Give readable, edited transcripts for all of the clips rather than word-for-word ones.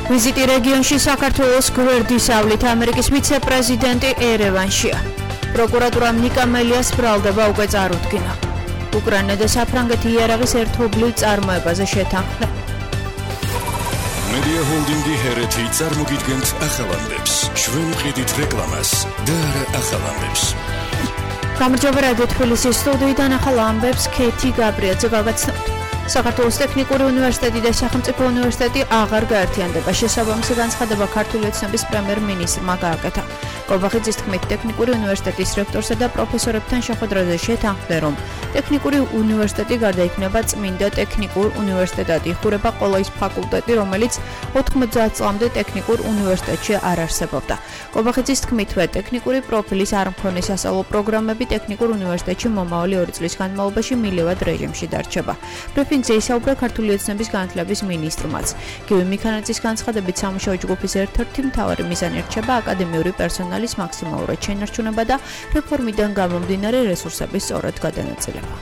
ვიზიტი რეგიონში საქართველოს გვერდისავლით ამერიკის ვიცე-პრეზიდენტი ერევანშია. პროკურატურამ ნიკა მელიას ბრალდება უკვე წარუდგინა. უკრაინა და საფრანგეთი იარაღის ერთობლივ წარმოებაზე შეთანხმდნენ. Media Holding-ი ჰერეთი წარმოგიდგენთ ახალამბებს. ჩვენ ვყიდით რეკლამას და არა ახალამბებს. გამარჯობა რადიო თბილისის სტუდიიდან ახალამბებს ქეთი გაბრიაძე გაგაცნობთ. საქართველოს ტექნიკური უნივერსიტეტი და სახელმწიფო უნივერსიტეტი აღარ გაერთიანდება. შესაბამისი განცხადება ქართული ოცნების პრემიერ-მინისტრმა გააკეთა. კობახიძის თქმით, ტექნიკური უნივერსიტეტის რექტორსა და პროფესორებთან შეხვედრაზე შეთანხმდნენ, რომ ტექნიკური უნივერსიტეტი გარდაიქმნება წმინდა ტექნიკურ უნივერსიტეტად. იხურება ყველა ის ფაკულტეტი, რომელიც 90 წლამდე ტექნიკურ უნივერსიტეტში არ არსებობდა. კობახიძის თქმითვე, ტექნიკური პროფილის არ მქონე სასწავლო პროგრამები ტექნიკურ უნივერსიტეტში მომავალი 2 წლის განმავლობაში მილევად რეჟიმში დარჩება. ბრიფინგზე ისაუბრა ქართული ოცნების განათლების მინისტრმაც. გივი მიქანაძის განცხადებით, სამუშაო ჯგუფის ერთ-ერთი მთავარი მიზანი რჩება აკადემიური პერსონალის მაქსიმალურად შენარჩუნება და რეფორმიდან გამომდინარე რესურსების სწორად გადანაწილება.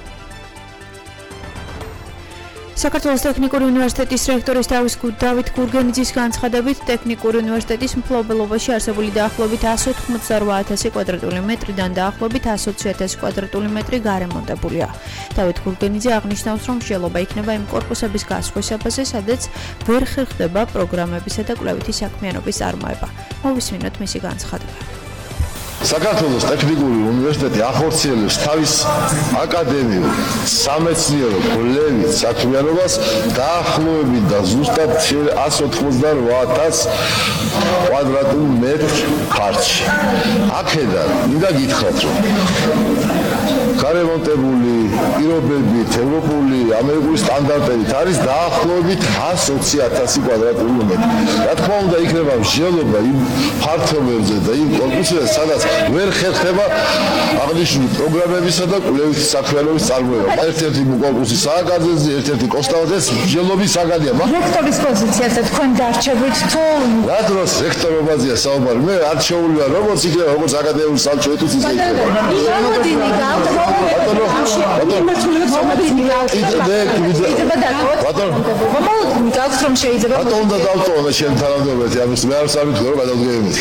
საქართველოს ტექნიკური უნივერსიტეტის რექტორის დავით გურგენიძის განცხადებით, ტექნიკური უნივერსიტეტის მფლობელობაში არსებული დაახლოებით 188,000 კვადრატული მეტრიდან დაახლოებით 120,000 კვადრატული მეტრი გარემონტებულია. დავით გურგენიძე აღნიშნავს, რომ მსჯელობა იქნება იმ კორპუსების გასხვისებაზე, სადაც ვერ ხერხდება პროგრამებისა და კვლევითი საქმიანობის წარმოება. მოვისმინოთ მისი განცხადება. საქართველოს ტექნიკური უნივერსიტეტი ახორციელებს თავის აკადემიურ, სამეცნიერო, კვლევით საქმიანობას დაახლოებით და ზუსტად 188,000 კვადრატულ მეტრ ფართში. აქედან მინდა გითხრათ, რომ გარემონტებული პირობებით, ევროპული, ამერიკული სტანდარტებით არის დაახლოებით 120,000 კვადრატული მეტრი. რა თქმა უნდა, იქნება მსჯელობა იმ ფართობებზე და იმ კორპუსებზე, სადაც ვერ ხერხდება აღნიშნული პროგრამებისა და კვლევითი საქმიანობის წარმოება. ერთ-ერთი კორპუსი სააკაძეზე, ერთ-ერთი კოსტავაძეს მსჯელობის საგანია. რექტორის პოზიციაზე თქვენ დარჩებით თუ რა დროს რექტორობაზეა საუბარი? მე არჩეული ვარ, როგორც იქნება, როგორც აკადემიური საბჭო ეთუს ისე იქნება. მოდინი გავთ რომ შეიძლება ბატონო უნდა დავტოვო შენ თანამდებობაზე ამის მე არ სამითხო რომ გადავდგებინეთ.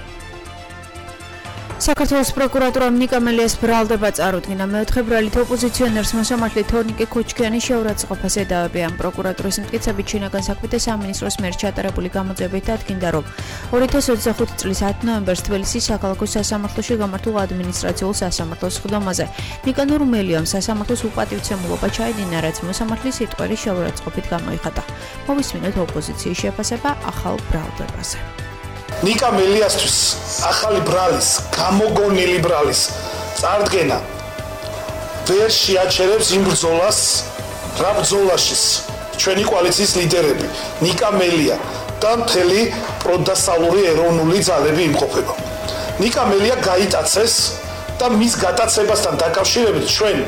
საქართველოს პროკურატურამ ნიკა მელიას ბრალდება წარუდგინა. მეოთხე ბრალით ოპოზიციონერს მოსამართლე თორნიკე ქოჩქიანი შეურაცხყოფას ედავებიან. პროკურატურის მტკიცებით შინაგან საქმეთა სამინისტროს მიერ ჩატარებული გამოძიებით დადგინდა, რომ 2025 წლის 10 ნოემბერს თბილისის საქალაქო სასამართლოში გამართულ ადმინისტრაციულ სასამართლოს სხდომაზე ნიკანორ მელიამ სასამართლოს უპატივცემულობა ჩაედინა, რაც მოსამართლის სიტყვერის შეურაცხყოფით გამოიხატა. მოვისმინოთ ოპოზიციის შეფასება ახალ ბრალდებაზე. ნიკა მელიასთვის ახალი ბრალის, გამოგონილი ბრალის წარდგენა ვერ შეაჩერებს იმ ბრძოლას, რა ბრძოლაშიც ჩვენი კოალიციის ლიდერები, ნიკა მელია და მთელი პროდასალური ეროვნული ძალები იმყოფება. ნიკა მელია გაიტაცეს და მის გატაცებასთან დაკავშირებით ჩვენ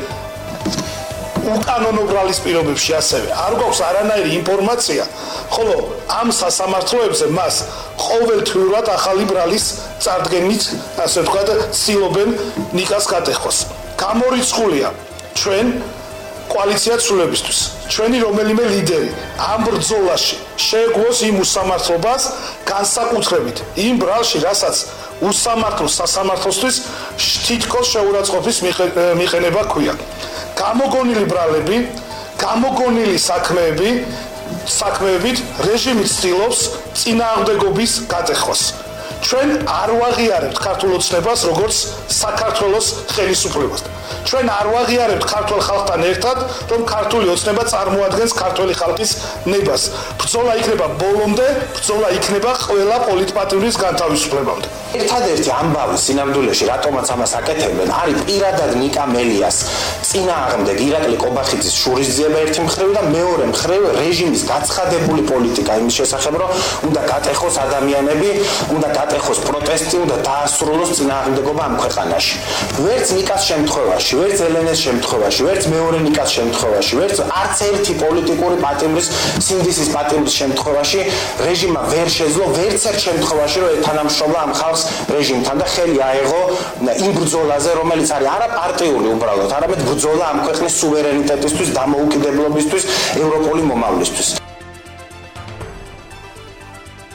უკანონო ბრალის პირობებში ასევე არ გვაქვს არანაირი ინფორმაცია, ხოლო ამ სასამართლოებზე მას ყოველთვიურად ახალი ბრალის წარდგენით, ასე ვთქვათ, ცდილობენ ნიკას გატეხოს. გამორიცხულია ჩვენ კოალიციაცულებისთვის, ჩვენი რომელიმე ლიდერი ამ ბრძოლაში შეეგვოს იმ უსამართლობას განსაკუთრებით იმ ბრალში, რასაც უსამართლოს სასამართლოსთვის თითქოს შეურაცხყოფის მიყენება ქვია. გამოგონილი ბრალები, გამოგონილი საქმეებით რეჟიმი ცდილობს წინააღმდეგობის გატეხოს. ჩვენ არ ვაღიარებთ ქართულ ოცნებას როგორც საქართველოს ხელისუფლებას. ჩვენ არ ვაღიარებთ ქართულ ხალხთან ერთად, რომ ქართული ოცნება წარმოადგენს ქართული ხალხის ნებას. ბრძოლა იქნება ბოლომდე, ბრძოლა იქნება ყველა პოლიტპატიმრის განთავისუფლებამდე. ერთადერთი ამბავი სინამდვილეში, რატომაც ამას აკეთებენ, არის პირადად ნიკა მელიას წინააღმდეგ ირაკლი კობახიძის შურისძიება ერთი მხრივ და მეორე მხრივ რეჟიმის გაცხადებული პოლიტიკა იმის შესახებ, რომ უნდა გატეხოს ადამიანები, უნდა გატეხოს პროტესტი, უნდა დაასრულოს წინააღმდეგობა ამ ქვეყანაში. ვერც ნიკას შემთხვევაში, ვერც ელენეს შემთხვევაში, ვერც მეორე ნიკას შემთხვევაში, ვერც არც ერთი პოლიტიკური პატიმრის, სინდისის პატიმრის შემთხვევაში რეჟიმმა ვერ შეძლო ვერც ერთ შემთხვევაში, რომ ეთანამშრომლა ამ ხალხს რეჟიმთან და ხელი აეღო იმ ბრძოლაზე, რომელიც არის არა პარტიული უბრალოდ, არამედ ბრძოლა ამ ქვეყნის სუვერენიტეტისთვის, დამოუკიდებლობისთვის, ევროპული მომავლისთვის.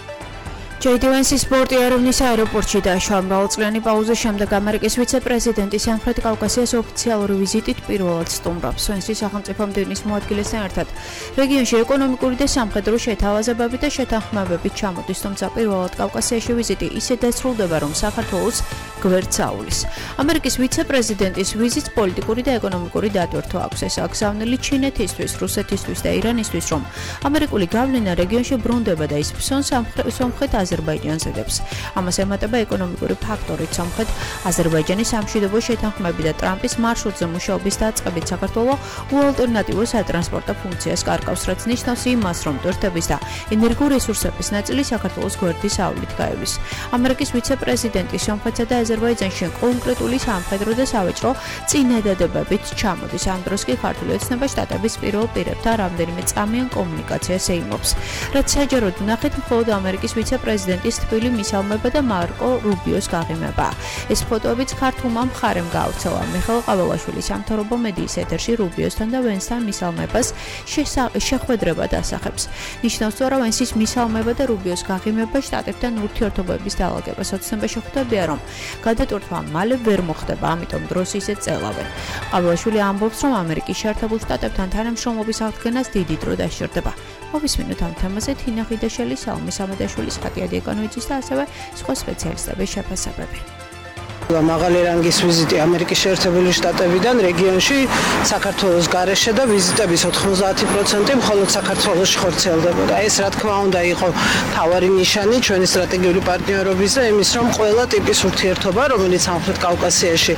JD Vance სპორტი ერევნის აეროპორტში დააშვა მრავალწლიანი პაუზის შემდეგ ამერიკის ვიცე-პრეზიდენტი სამხრეთ კავკასიას ოფიციალური ვიზიტით პირველად სტუმრობს. Vance-ის სახელმწიფო მდივნის მოადგილესთან ერთად რეგიონში ეკონომიკური და სამხედრო შეთავაზებები და შეთანხმებებით ჩამოდის, თუმცა პირველად კავკასიაში ვიზიტი ისე დასრულდება, რომ საქართველოს გვერდს აულის. ამერიკის ვიცე-პრეზიდენტის ვიზიტს პოლიტიკური და ეკონომიკური დატვირთვა აქვს. ეს აგზავნილი ჩინეთისთვის, რუსეთისთვის და ირანისთვის, რომ ამერიკული გავლენა რეგიონში ბრუნდება და ის სომხეთ აზერბაიჯანს ედებს. ამას ემატება ეკონომიკური ფაქტორით. სომხეთ აზერბაიჯანის სამშვიდობო შეთანხმები და ტრამპის მარშრუტზე მუშაობის დაწყებით საქართველოს უალტერნატივო სატრანსპორტო ფუნქციას კარგავს, რაც ნიშნავს იმას, რომ ტვირთების და ენერგორესურსების ნაწილი საქართველოს გვერდის აავლით გაივლის. ამერიკის ვიცე-პრეზიდენტი სომხეთსა და აზერბაიჯანში კონკრეტული სამხედრო და სავაჭრო წინადადებებით ჩამოდის. ამ დროს კი ქართული ოცნება შტატების პირველ პირებთან რამდენიმე წამიან კომუნიკაციას ეიმობს. რაც საჯაროდ ვნახეთ, მხოლოდ ამერიკის ვიცე-პრეზიდენტის თბილი მისალმება და მარკო რუბიოს გაღიმება. ეს ფოტოებიც ქართულმა მხარემ გაავრცელა. მიხეილ ყაბალაშვილი სამთავრობო მედიის ეთერში რუბიოსთან და ვენსთან მისალმებას შეხვედრება დასახებს. ნიშნავს, რომ ვენსის მისალმება და რუბიოს გაღიმება შტატებთან ურთიერთობების დაალაგებას. ოცნებაში ხვდებიან, რომ გადატვირთვა მალე ვერ მოხდება, ამიტომ დროს ისე წელავენ. ყაბალაშვილი ამბობს, რომ ამერიკის შეერთებულ შტატებთან თანამშრომლობის აღდგენას დიდი დრო დასჭირდება. მოვისმინოთ ამ თემაზე თინა ხიდაშელი, სალმი სამედაშვილის, ხატია დიაკონოვიჩის და ასევე სხვა სპეციალისტების შეფასებები. მაღალი რანგის ვიზიტი ამერიკის შეერთებული შტატებიდან რეგიონში საქართველოს გარეშე და ვიზიტების 90% მხოლოდ საქართველოში ხორციელდებოდა. ეს რა თქმა უნდა იყო მთავარი ნიშანი ჩვენი სტრატეგიული პარტნიორობის და იმის, რომ ყველა ტიპის ურთიერთობა, რომელიც სამხრეთ კავკასიაში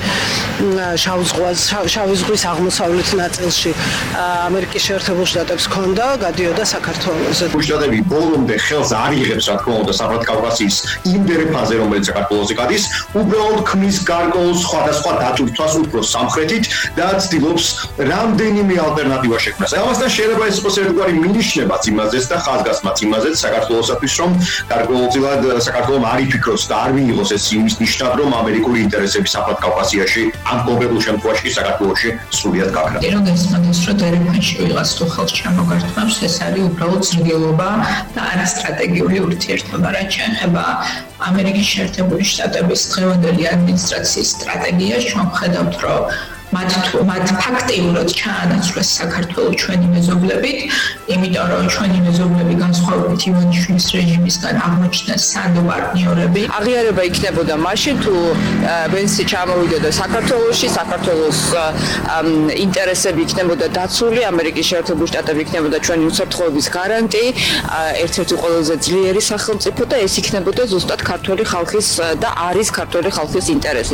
შავი ზღვის აღმოსავლეთ ნაწილში ამერიკის შეერთებულ შტატებს ჰქონდა, გადიოდა საქართველოზე. შტატები ბოლომდე ხელს არ იღებს, რა თქმა უნდა, სამხრეთ კავკასიის იმდენი ფაზე, რომელიც საქართველოზე გადის, უბრალოდ ქმნის გარკვეულ სხვადასხვა დატვირთვას უფრო სამხრეთით და ცდილობს რამდენიმე ალტერნატივა შექმნას. ამასთან შეიძლება ეს იყოს ერთგვარი მინიშნებაც იმაზეც და ხაზგასმაც იმაზეც საქართველოსათვის, რომ გარკვეულწილად საქართველომ არ იფიქროს და არ მიიღოს ეს იმის ნიშნად, რომ ამერიკული ინტერესები სამხრეთ კავკასიაში ამ კონკრეტულ შემთხვევაში საქართველოში სრულიად გაქრა. როდესაც რომ ერევანში ვიღაც თუ ხელს ჩამოგართმევს, ეს არის უბრალოდ ზრდილობა და არა სტრატეგიული ურთიერთობა, რაც შეეხება ამერიკის შეერთებული შტატების დღევანდელი ადმინისტრაციის სტრატეგიას. ჩვენ ვხედავთ, რომ მათ ფაქტიურად ჩაანაცვლეს საქართველოს ჩვენი მეზობლებით, იმიტომ რომ ჩვენი მეზობლები განსხვავებით ივანიშვილის რეჟიმისგან აღმოჩნდნენ სანდო პარტნიორები. აღიარება იქნებოდა მაშინ, თუ ვენსი ჩამოვიდოდა საქართველოში, საქართველოს ინტერესები იქნებოდა დაცული, ამერიკის შეერთებული შტატები იქნებოდა ჩვენი უსაფრთხოების გარანტი, ერთ-ერთი ყველაზე ძლიერი სახელმწიფო და ეს იქნებოდა ზუსტად ქართული ხალხის და არის ქართული ხალხის ინტერესი.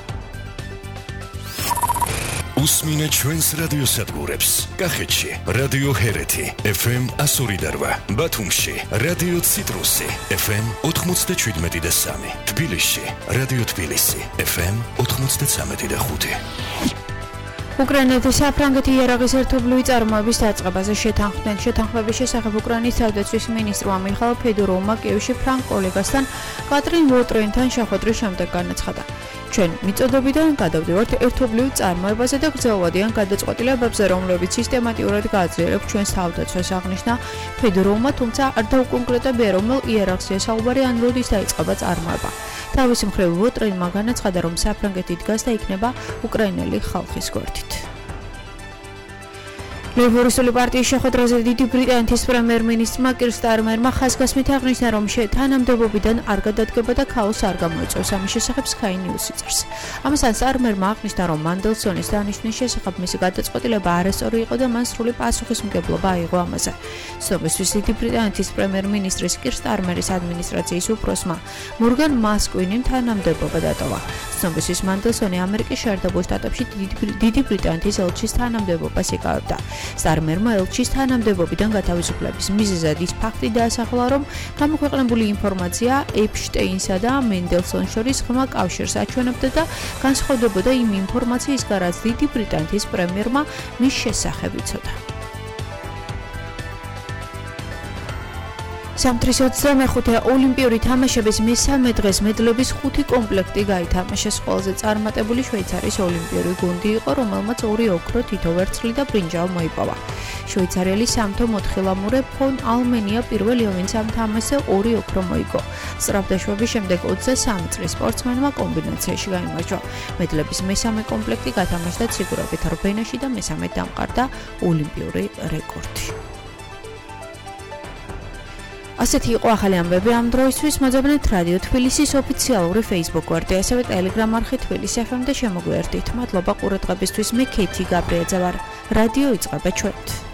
უსმინე ჩვენს რადიოსადგურებს. კახეთში რადიო ჰერეთი FM 102.8, ბათუმში რადიო ციტრუსი FM 97.3, თბილისში რადიო თბილისი FM 93.5. უკრაინეთის საფრანგეთი იარაღის ერთობლივი წარმოების დაწყებაზე შეთანხმდნენ. შეთანხმების შესახებ უკრაინის თავდაცვის მინისტრმა მიხაილ ფედოროვმა კიევში ფრანგ კოლეგასთან კატრინ ვოტრენთან შეხვედრის შემდეგ განაცხადა. ჩვენ მიწოდებიდან გადავდივართ ერთობლივ წარმოებაზე და გრძელვადიან გადაწყვეტილებებზე, რომლებიც სისტემატიურად გააძლიერებს ჩვენს თავდაცვას, აღნიშნა ფედოროვმა, თუმცა არ დაუკონკრეტებია, რომელ იარაღზეა საუბარი ან როდის დაიწყება წარმოება. თავის მხრივ ვოტრენმა განაცხადა, რომ საფრანგეთი დგას და იქნება უკრაინელი ხალხის გვერდით. ლეიბორისტული პარტიის შეხვედრაზე დიდი ბრიტანეთის პრემიერ-მინისტრმა კირ სტარმერმა ხაზგასმით აღნიშნა, რომ თანამდებობიდან არ გადადგება და ქაოსს არ გამოიწვევს. ამის შესახებ Sky News-ი წერს. ამასთან სტარმერმა აღნიშნა, რომ მანდელსონის დანიშვნის შესახებ მისი გადაწყვეტილება არასწორი იყო და მან სრული პასუხისმგებლობა აიღო ამაზე. ცნობისთვის დიდი ბრიტანეთის პრემიერ-მინისტრის კირ სტარმერის ადმინისტრაციის უფროსმა მორგან მასკვინიმ თანამდებობა დატოვა. ცნობისთვის მანდელსონი ამერიკის შეერთებულ შტატებში დიდი ბრიტანეთის ელჩის თანამდებობას იკავებდა. სტარმერმა ელჩის თანამდებობიდან გათავისუფლების მიზეზად ის ფაქტი დაასახელა, რომ გამოქვეყნებული ინფორმაცია ეპშტეინსა და მენდელსონს შორის ღრმა კავშირს აჩვენებდა და განსხვავდებოდა იმ ინფორმაციისგან, რაც დიდი ბრიტანეთის პრემიერმა მის შესახებ იცოდა. სამთრის 25-ე ოლიმპიური თამაშების მესამე დღეს მედლების 5 კომპლექტი გაითამაშეს. ყველაზე წარმატებული შვეიცარიის ოლიმპიური გუნდი იყო, რომელმაც 2 ოქრო, თითო ვერცხლი და ბრინჯაო მოიპოვა. შვეიცარიელი სამთო მოთხილამურე ფონ ალმენია პირველია, ვინც ამ თამაშზე 2 ოქრო მოიგო. სწრაფდაშვების შემდეგ 23 წლის სპორტსმენმა კომბინაციაში გაიმარჯვა. მედლების მესამე კომპლექტი გათამაშდა ციგურებით რბენაში და მესამედ დამყარდა ოლიმპიური რეკორდი. ასეთი იყო ახალი ამბები ამ დროისთვის. მოძებნეთ რადიო თბილისის ოფიციალური Facebook გვერდი, ასევე Telegram არხი თბილისი FM და შემოგვიერთდით. მადლობა ყურადღებისთვის. მე ქეთი გაბრიაძე ვარ. რადიო იწყება ჩვენით.